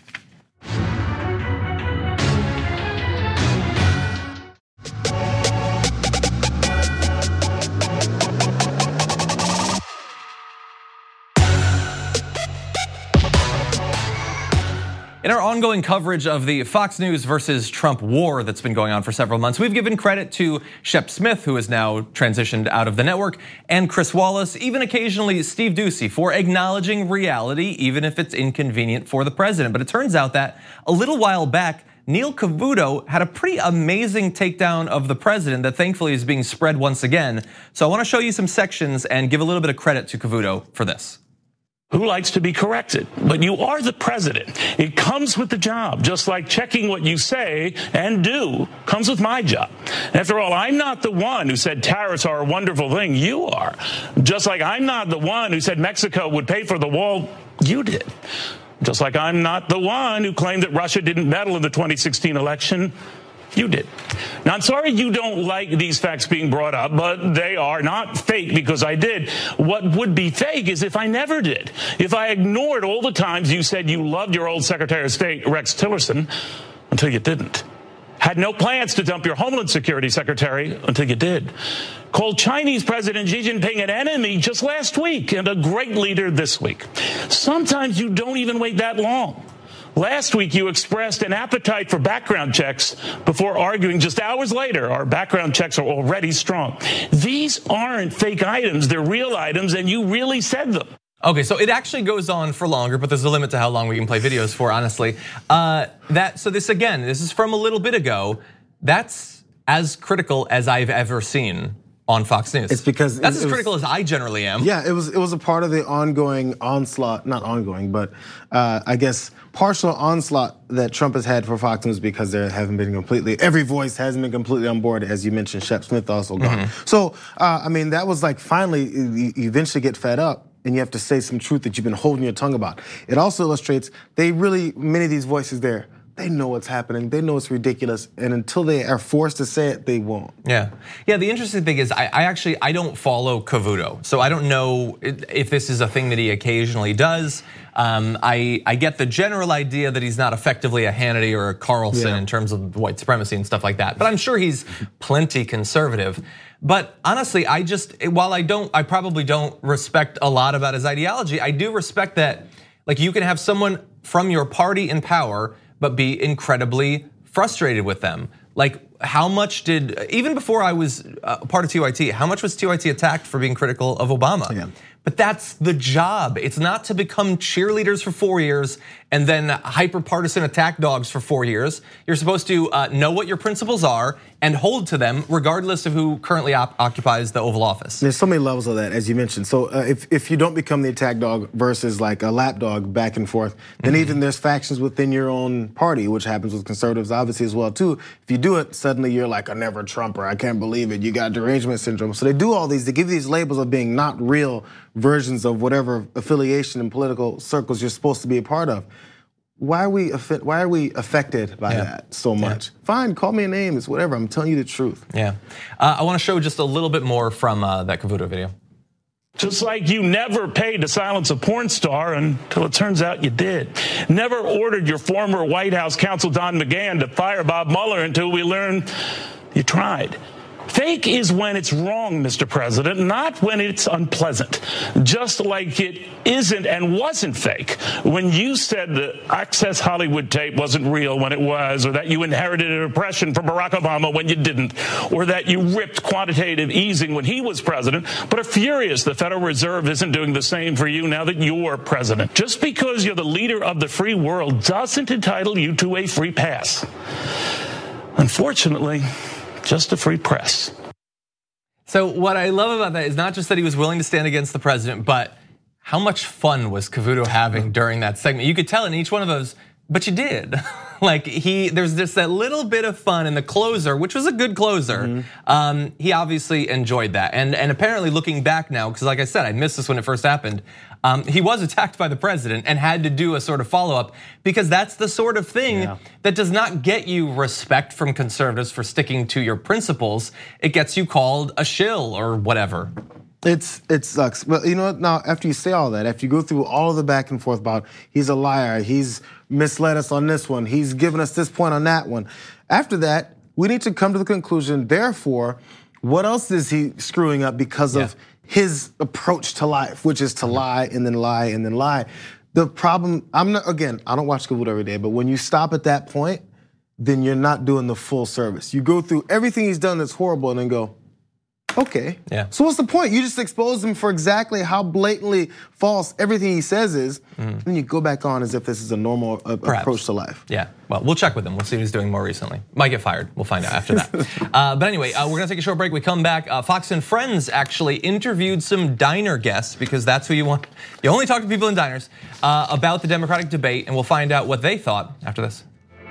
In our ongoing coverage of the Fox News versus Trump war that's been going on for several months, we've given credit to Shep Smith, who has now transitioned out of the network, and Chris Wallace, even occasionally Steve Doocy, for acknowledging reality, even if it's inconvenient for the president. But it turns out that a little while back, Neil Cavuto had a pretty amazing takedown of the president that thankfully is being spread once again. So I wanna show you some sections and give a little bit of credit to Cavuto for this. Who likes to be corrected? But you are the president. It comes with the job, just like checking what you say and do comes with my job. After all, I'm not the one who said tariffs are a wonderful thing. You are. Just like I'm not the one who said Mexico would pay for the wall. You did. Just like I'm not the one who claimed that Russia didn't meddle in the twenty sixteen election. You did. Now, I'm sorry you don't like these facts being brought up, but they are not fake because I did. What would be fake is if I never did. If I ignored all the times you said you loved your old Secretary of State, Rex Tillerson, until you didn't. Had no plans to dump your Homeland Security Secretary until you did. Called Chinese President Xi Jinping an enemy just last week and a great leader this week. Sometimes you don't even wait that long. Last week, you expressed an appetite for background checks before arguing just hours later, our background checks are already strong. These aren't fake items, they're real items, and you really said them. Okay, so it actually goes on for longer, but there's a limit to how long we can play videos for, honestly. Uh, that so this again, this is from a little bit ago. That's as critical as I've ever seen on Fox News. It's because that's it, as it critical was, as I generally am. Yeah, it was it was a part of the ongoing onslaught, not ongoing, but uh, I guess partial onslaught that Trump has had for Fox News because there haven't been completely, every voice hasn't been completely on board, as you mentioned, Shep Smith also gone. Mm-hmm. So, uh, I mean, that was like finally, you eventually get fed up and you have to say some truth that you've been holding your tongue about. It also illustrates they really, many of these voices there, they know what's happening. They know it's ridiculous, and until they are forced to say it, they won't. Yeah, yeah. The interesting thing is, I, I actually I don't follow Cavuto, so I don't know if this is a thing that he occasionally does. Um, I I get the general idea that he's not effectively a Hannity or a Carlson yeah. in terms of white supremacy and stuff like that. But I'm sure he's plenty conservative. But honestly, I just while I don't, I probably don't respect a lot about his ideology. I do respect that, like, you can have someone from your party in power, but be incredibly frustrated with them. Like, how much did, even before I was a part of T Y T, how much was T Y T attacked for being critical of Obama? Yeah. But that's the job. It's not to become cheerleaders for four years and then hyper-partisan attack dogs for four years. You're supposed to know what your principles are and hold to them regardless of who currently op- occupies the Oval Office. There's so many levels of that, as you mentioned. So uh, if, if you don't become the attack dog versus like a lapdog back and forth, then mm-hmm. even there's factions within your own party, which happens with conservatives obviously as well too. If you do it, suddenly you're like a never Trumper. I can't believe it. You got derangement syndrome. So they do all these, they give you these labels of being not real versions of whatever affiliation in political circles you're supposed to be a part of. Why are we why are we affected by yeah. that so much? Yeah. Fine, call me a name, it's whatever. I'm telling you the truth. Yeah, uh, I want to show just a little bit more from uh, that Cavuto video. Just like you never paid to silence a porn star until it turns out you did. Never ordered your former White House counsel Don McGahn to fire Bob Mueller until we learned you tried. Fake is when it's wrong, Mister President, not when it's unpleasant. Just like it isn't and wasn't fake when you said the Access Hollywood tape wasn't real when it was, or that you inherited an impression from Barack Obama when you didn't, or that you ripped quantitative easing when he was president, but are furious the Federal Reserve isn't doing the same for you now that you're president. Just because you're the leader of the free world doesn't entitle you to a free pass. Unfortunately, just a free press. So what I love about that is not just that he was willing to stand against the president, but how much fun was Cavuto having during that segment? You could tell in each one of those, but you did. Like he, there's just that little bit of fun in the closer, which was a good closer. Mm-hmm. Um, he obviously enjoyed that, and and apparently looking back now, because like I said, I missed this when it first happened. Um, he was attacked by the president and had to do a sort of follow up because that's the sort of thing yeah. that does not get you respect from conservatives for sticking to your principles. It gets you called a shill or whatever. It's it sucks, but you know what? Now after you say all that, after you go through all of the back and forth about he's a liar, he's misled us on this one, he's given us this point on that one. After that, we need to come to the conclusion. Therefore, what else is he screwing up because yeah. of his approach to life, which is to lie and then lie and then lie? The problem, I'm not again. I don't watch Cavuto every day, but when you stop at that point, then you're not doing the full service. You go through everything he's done that's horrible and then go, okay. Yeah. So what's the point? You just expose him for exactly how blatantly false everything he says is, mm. and then you go back on as if this is a normal uh, approach to life. Yeah. Well, we'll check with him. We'll see what he's doing more recently. Might get fired. We'll find out after that. uh, but anyway, uh, we're gonna take a short break. We come back. Uh, Fox and Friends actually interviewed some diner guests because that's who you want. You only talk to people in diners uh, about the Democratic debate, and we'll find out what they thought after this.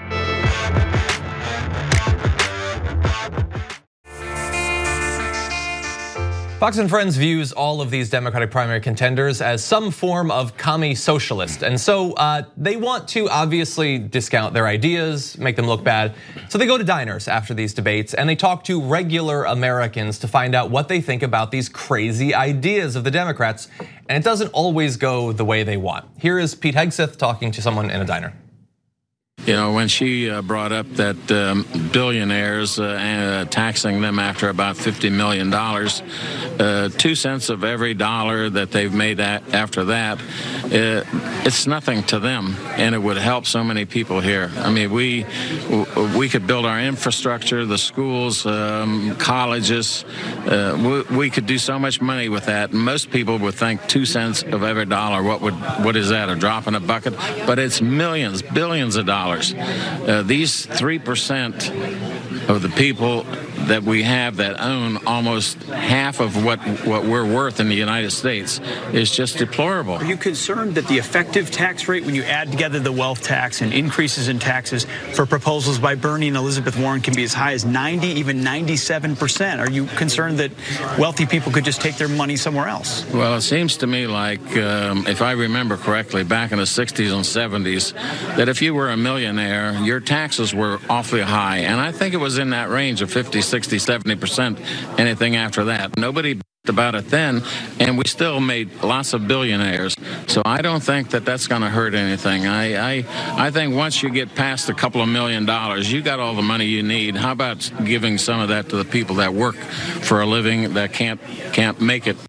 Fox and Friends views all of these Democratic primary contenders as some form of commie socialist. And so uh, they want to obviously discount their ideas, make them look bad. So they go to diners after these debates and they talk to regular Americans to find out what they think about these crazy ideas of the Democrats. And it doesn't always go the way they want. Here is Pete Hegseth talking to someone in a diner. You know, when she uh, brought up that um, billionaires uh, uh, taxing them after about fifty million dollars, uh, two cents of every dollar that they've made at, after that, uh, it's nothing to them, and it would help so many people here. I mean, we we could build our infrastructure, the schools, um, colleges. Uh, we, we could do so much money with that. Most people would think two cents of every dollar. What would what is that? A drop in a bucket? But it's millions, billions of dollars. Uh, these three percent of the people that we have that own almost half of what, what we're worth in the United States is just deplorable. Are you concerned that the effective tax rate, when you add together the wealth tax and increases in taxes for proposals by Bernie and Elizabeth Warren, can be as high as ninety, even ninety-seven percent? Are you concerned that wealthy people could just take their money somewhere else? Well, it seems to me like, um, if I remember correctly, back in the sixties and seventies, that if you were a millionaire, your taxes were awfully high. And I think it was in that range of fifty, sixty, seventy percent, anything after that. Nobody about it then, and we still made lots of billionaires. So I don't think that that's going to hurt anything. I, I I think once you get past a couple of million dollars, you got all the money you need. How about giving some of that to the people that work for a living that can't can't make it?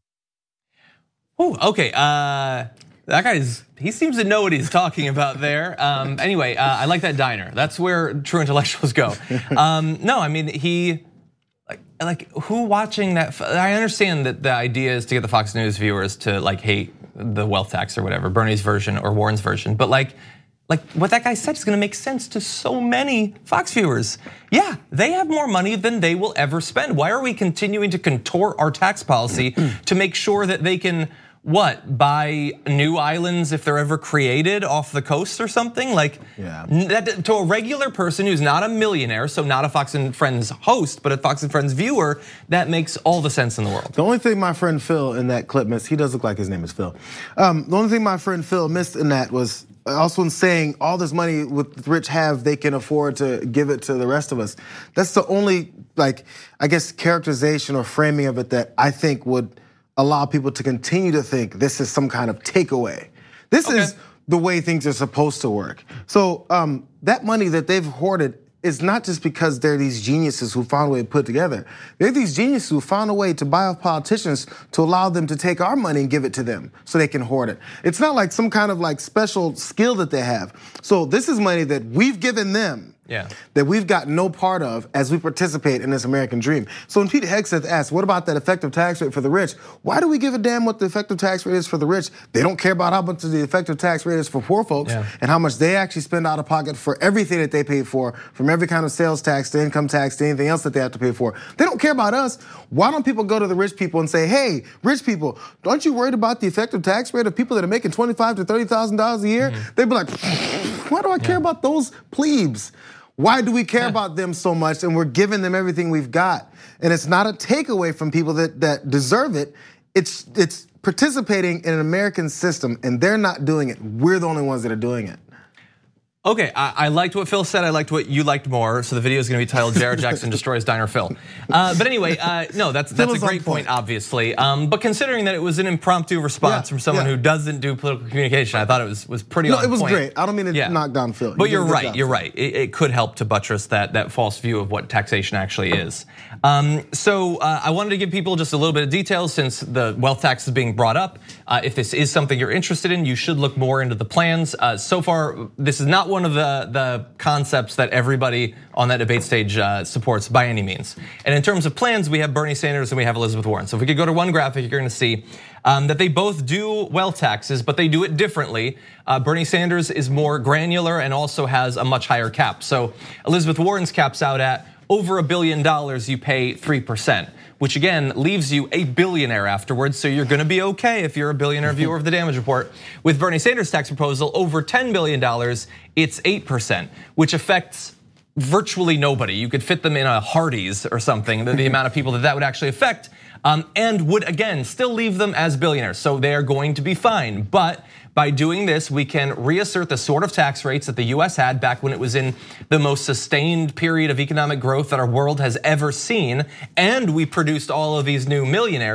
Ooh, okay. Uh, that guy's, he seems to know what he's talking about there. Um, anyway, uh, I like that diner. That's where true intellectuals go. Um, no, I mean, he, like, like who watching that? I understand that the idea is to get the Fox News viewers to like hate the wealth tax or whatever, Bernie's version or Warren's version. But like, like what that guy said is gonna make sense to so many Fox viewers. Yeah, they have more money than they will ever spend. Why are we continuing to contort our tax policy to make sure that they can, what, buy new islands if they're ever created off the coast or something? Like, yeah. that, to a regular person who's not a millionaire, so not a Fox and Friends host, but a Fox and Friends viewer, that makes all the sense in the world. The only thing my friend Phil in that clip missed, he does look like his name is Phil. Um, the only thing my friend Phil missed in that was also in saying all this money with the rich have, they can afford to give it to the rest of us. That's the only, like, I guess, characterization or framing of it that I think would allow people to continue to think this is some kind of takeaway. This okay. is the way things are supposed to work. So um, that money that they've hoarded is not just because they're these geniuses who found a way to put it together. They're these geniuses who found a way to buy off politicians to allow them to take our money and give it to them so they can hoard it. It's not like some kind of like special skill that they have. So this is money that we've given them. Yeah. That we've got no part of as we participate in this American dream. So when Pete Hegseth asks, what about that effective tax rate for the rich? Why do we give a damn what the effective tax rate is for the rich? They don't care about how much the effective tax rate is for poor folks yeah. and how much they actually spend out of pocket for everything that they pay for, from every kind of sales tax to income tax to anything else that they have to pay for. They don't care about us. Why don't people go to the rich people and say, hey, rich people, aren't you worried about the effective tax rate of people that are making twenty-five thousand to thirty thousand dollars a year? Mm-hmm. They'd be like, why do I care yeah. about those plebes? Why do we care yeah. about them so much and we're giving them everything we've got? And it's not a takeaway from people that, that deserve it. It's, it's participating in an American system and they're not doing it. We're the only ones that are doing it. Okay, I, I liked what Phil said. I liked what you liked more. So the video is going to be titled "Jared Jackson Destroys Diner Phil." Uh, but anyway, uh, no, that's that's a great point, obviously. Um, but considering that it was an impromptu response yeah, from someone yeah. who doesn't do political communication, I thought it was was pretty no, on it was point. great. I don't mean to yeah. knock down Phil. But you you're right. You're right. It, it could help to buttress that that false view of what taxation actually is. Um, so uh, I wanted to give people just a little bit of details since the wealth tax is being brought up. Uh, if this is something you're interested in, you should look more into the plans. Uh, so far, this is not one of the the concepts that everybody on that debate stage uh, supports by any means. And in terms of plans, we have Bernie Sanders and we have Elizabeth Warren. So if we could go to one graphic, you're going to see um, that they both do wealth taxes, but they do it differently. Uh, Bernie Sanders is more granular and also has a much higher cap. So Elizabeth Warren's caps out at over a billion dollars, you pay three percent. Which again leaves you a billionaire afterwards, so you're gonna be okay if you're a billionaire viewer of the Damage Report. With Bernie Sanders' tax proposal, over ten billion dollars, it's eight percent, which affects virtually nobody. You could fit them in a Hardee's or something, the, the amount of people that that would actually affect, um, and would again still leave them as billionaires, so they are going to be fine. But by doing this, we can reassert the sort of tax rates that the U S had back when it was in the most sustained period of economic growth that our world has ever seen, and we produced all of these new millionaires.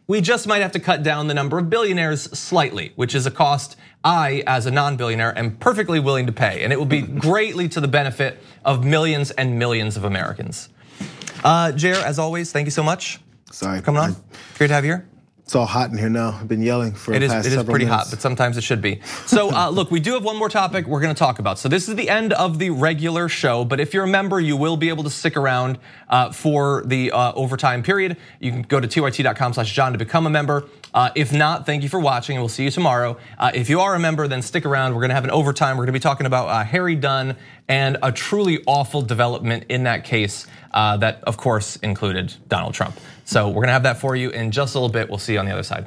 We just might have to cut down the number of billionaires slightly, which is a cost I, as a non-billionaire, am perfectly willing to pay. And it will be greatly to the benefit of millions and millions of Americans. Uh, Jair, as always, thank you so much. Sorry. for coming on. Great to have you here. It's all hot in here now. I've been yelling for it the is, past It is several pretty minutes. hot, but sometimes it should be. So uh, look, we do have one more topic we're gonna talk about. So this is the end of the regular show, but if you're a member, you will be able to stick around uh, for the uh, overtime period. You can go to T Y T dot com slash John to become a member. Uh, if not, thank you for watching, and we'll see you tomorrow. Uh, if you are a member, then stick around. We're gonna have an overtime. We're gonna be talking about uh, Harry Dunn and a truly awful development in that case uh, that, of course, included Donald Trump. So we're gonna have that for you in just a little bit. We'll see you on the other side.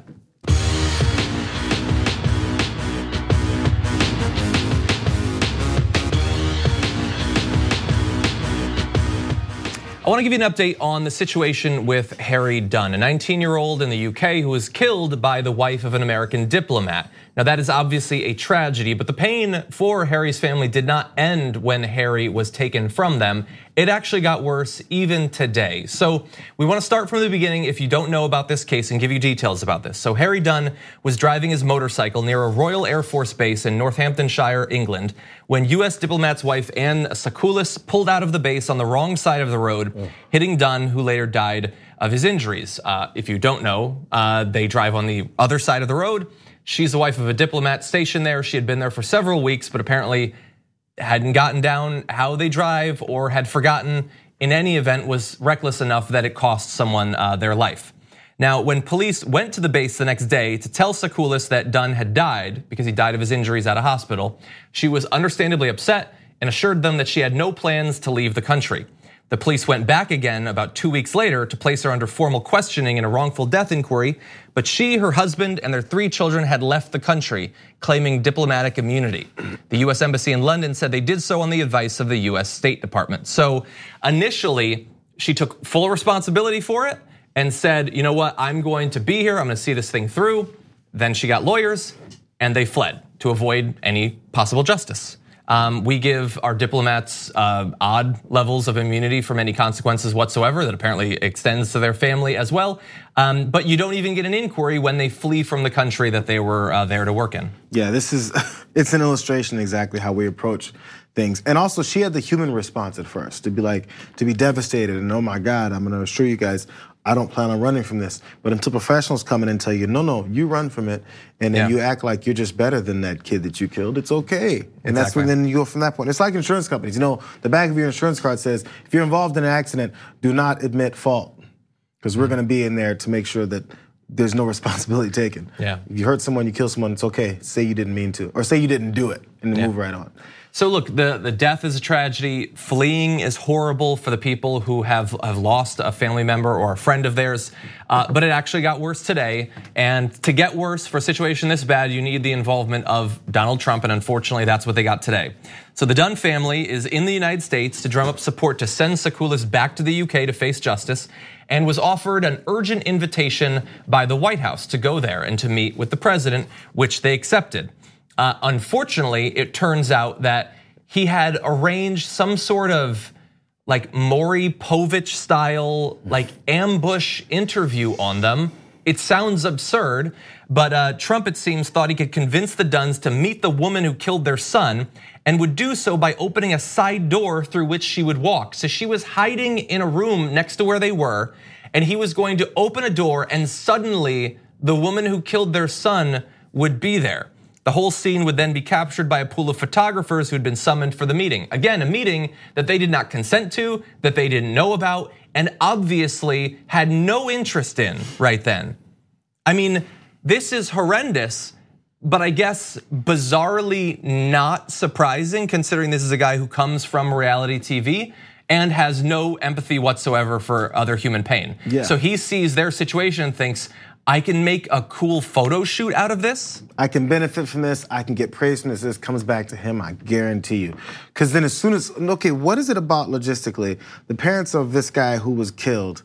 I want to give you an update on the situation with Harry Dunn, a nineteen-year-old in the U K who was killed by the wife of an American diplomat. Now that is obviously a tragedy, but the pain for Harry's family did not end when Harry was taken from them. It actually got worse even today. So we want to start from the beginning if you don't know about this case and give you details about this. So Harry Dunn was driving his motorcycle near a Royal Air Force base in Northamptonshire, England, when U S diplomat's wife Anne Sakoulis pulled out of the base on the wrong side of the road, oh. hitting Dunn, who later died of his injuries. Uh, if you don't know, uh, they drive on the other side of the road. She's the wife of a diplomat stationed there. She had been there for several weeks, but apparently hadn't gotten down how they drive or had forgotten. In any event, was reckless enough that it cost someone uh, their life. Now, when police went to the base the next day to tell Sakoulis that Dunn had died because he died of his injuries at a hospital, she was understandably upset and assured them that she had no plans to leave the country. The police went back again about two weeks later to place her under formal questioning in a wrongful death inquiry, but she, her husband, and their three children had left the country, claiming diplomatic immunity. The U S Embassy in London said they did so on the advice of the U S State Department. So initially, she took full responsibility for it and said, you know what, I'm going to be here, I'm gonna see this thing through. Then she got lawyers and they fled to avoid any possible justice. Um, we give our diplomats uh, odd levels of immunity from any consequences whatsoever that apparently extends to their family as well. Um, but you don't even get an inquiry when they flee from the country that they were uh, there to work in. Yeah, this is, it's an illustration exactly how we approach things. And also she had the human response at first to be like, to be devastated and oh my God, I'm gonna assure you guys, I don't plan on running from this. But until professionals come in and tell you, no, no, you run from it, and then yeah. you act like you're just better than that kid that you killed, it's okay. And exactly. that's when then you go from that point. It's like insurance companies. You know, the back of your insurance card says, if you're involved in an accident, do not admit fault. Because we're mm-hmm. gonna be in there to make sure that there's no responsibility taken. Yeah. If you hurt someone, you kill someone, it's okay. Say you didn't mean to, or say you didn't do it, and then yeah. move right on. So look, the, the death is a tragedy. Fleeing is horrible for the people who have, have lost a family member or a friend of theirs. Uh, but it actually got worse today. And to get worse for a situation this bad, you need the involvement of Donald Trump. And unfortunately, that's what they got today. So the Dunn family is in the United States to drum up support to send Sakoulis back to the U K to face justice, and was offered an urgent invitation by the White House to go there and to meet with the president, which they accepted. Uh, unfortunately, it turns out that he had arranged some sort of like Maury Povich style like ambush interview on them. It sounds absurd, but uh, Trump, it seems, thought he could convince the Dunns to meet the woman who killed their son, and would do so by opening a side door through which she would walk. So she was hiding in a room next to where they were, and he was going to open a door, and suddenly the woman who killed their son would be there. The whole scene would then be captured by a pool of photographers who had been summoned for the meeting. Again, a meeting that they did not consent to, that they didn't know about, and obviously had no interest in right then. I mean, this is horrendous, but I guess bizarrely not surprising considering this is a guy who comes from reality T V and has no empathy whatsoever for other human pain. Yeah. So he sees their situation and thinks, I can make a cool photo shoot out of this. I can benefit from this. I can get praise from this. This comes back to him, I guarantee you. Because then as soon as, okay, what is it about logistically? The parents of this guy who was killed,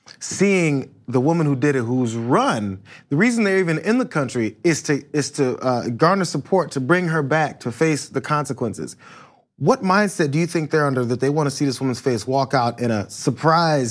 seeing the woman who did it, who's run, the reason they're even in the country is to, is to uh, garner support to bring her back to face the consequences. What mindset do you think they're under that they want to see this woman's face walk out in a surprise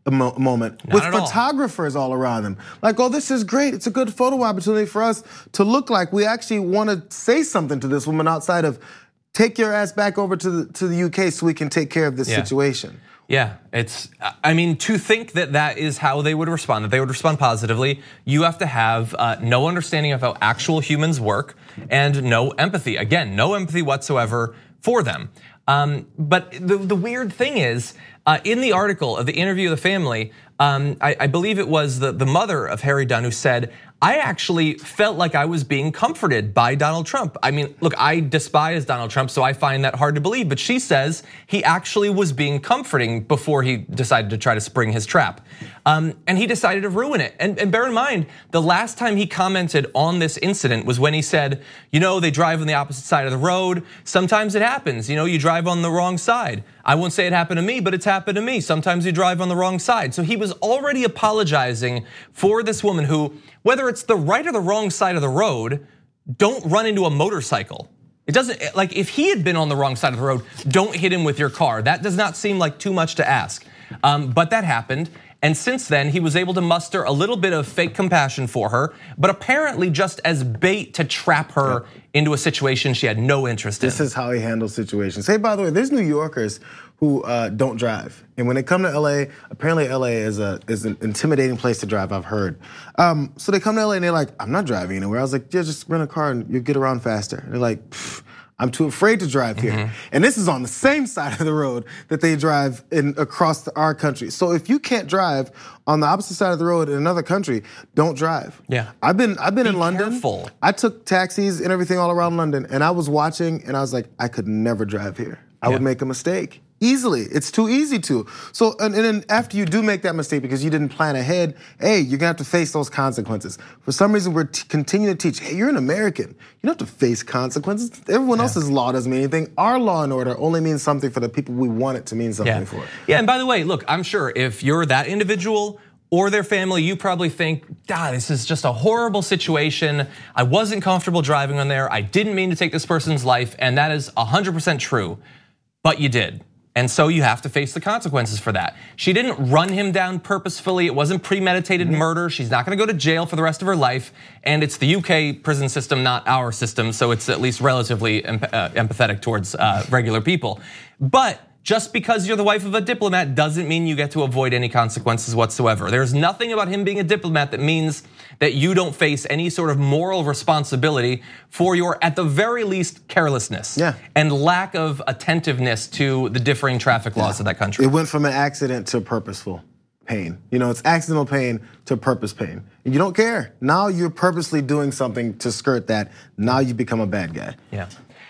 mo- moment Not with at all. photographers all around them. Like, oh, this is great. It's a good photo opportunity for us to look like we actually want to say something to this woman outside of take your ass back over to the, to the U K so we can take care of this Yeah. situation. Yeah, it's, I mean, to think that that is how they would respond, that they would respond positively, you have to have uh, no understanding of how actual humans work and no empathy. Again, no empathy whatsoever for them. Um, but the, the weird thing is, uh, in the article of the interview of the family, um, I, I believe it was the, the mother of Harry Dunn who said, I actually felt like I was being comforted by Donald Trump. I mean, look, I despise Donald Trump, so I find that hard to believe. But she says he actually was being comforting before he decided to try to spring his trap. Um, and he decided to ruin it. And, and bear in mind, the last time he commented on this incident was when he said, you know, they drive on the opposite side of the road. Sometimes it happens, you know, you drive on the wrong side. I won't say it happened to me, but it's happened to me. Sometimes you drive on the wrong side. So he was already apologizing for this woman who, whether it's the right or the wrong side of the road, don't run into a motorcycle. It doesn't, like if he had been on the wrong side of the road, don't hit him with your car. That does not seem like too much to ask. Um, but that happened. And since then, he was able to muster a little bit of fake compassion for her, but apparently just as bait to trap her into a situation she had no interest in. This is how he handles situations. Hey, by the way, there's New Yorkers who uh, don't drive, and when they come to L A, apparently L A is a is an intimidating place to drive. I've heard. Um, so they come to L A and they're like, "I'm not driving anywhere." I was like, "Yeah, just rent a car and you get around faster." And they're like, Pfft, I'm too afraid to drive here. Mm-hmm. And this is on the same side of the road that they drive in across the, our country. So if you can't drive on the opposite side of the road in another country, don't drive. Yeah. I've been I've been Be in London. Careful. I took taxis and everything all around London, and I was watching and I was like, I could never drive here. I Yeah. would make a mistake. Easily, it's too easy to. So, and, and then after you do make that mistake because you didn't plan ahead, hey, you're gonna have to face those consequences. For some reason, we're t- continuing to teach, hey, you're an American. You don't have to face consequences. Everyone Yeah. else's law doesn't mean anything. Our law and order only means something for the people we want it to mean something Yeah. for. Yeah, and by the way, look, I'm sure if you're that individual or their family, you probably think, ah, this is just a horrible situation. I wasn't comfortable driving on there. I didn't mean to take this person's life, and that is one hundred percent true, but you did. And so you have to face the consequences for that. She didn't run him down purposefully. It wasn't premeditated mm-hmm. murder. She's not gonna go to jail for the rest of her life. And it's the U K prison system, not our system. So it's at least relatively empathetic towards regular people. But just because you're the wife of a diplomat doesn't mean you get to avoid any consequences whatsoever. There's nothing about him being a diplomat that means that you don't face any sort of moral responsibility for your, at the very least, carelessness yeah. and lack of attentiveness to the differing traffic laws yeah. of that country. It went from an accident to purposeful pain. You know, it's accidental pain to purpose pain. You don't care. Now you're purposely doing something to skirt that. Now you become a bad guy. Yeah.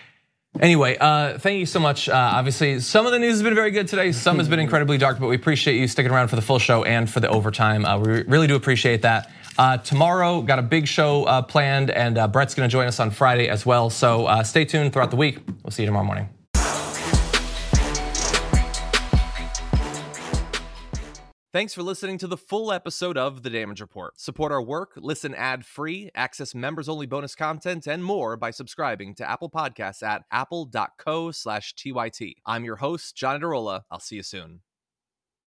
Anyway, uh, thank you so much. Uh, obviously, some of the news has been very good today. Some has been incredibly dark, but we appreciate you sticking around for the full show and for the overtime. Uh, we really do appreciate that. Uh, tomorrow, got a big show uh, planned, and uh, Brett's going to join us on Friday as well. So uh, stay tuned throughout the week. We'll see you tomorrow morning. Thanks for listening to the full episode of The Damage Report. Support our work, listen ad-free, access members-only bonus content, and more by subscribing to Apple Podcasts at apple dot co slash T Y T. I'm your host, John Aderola. I'll see you soon.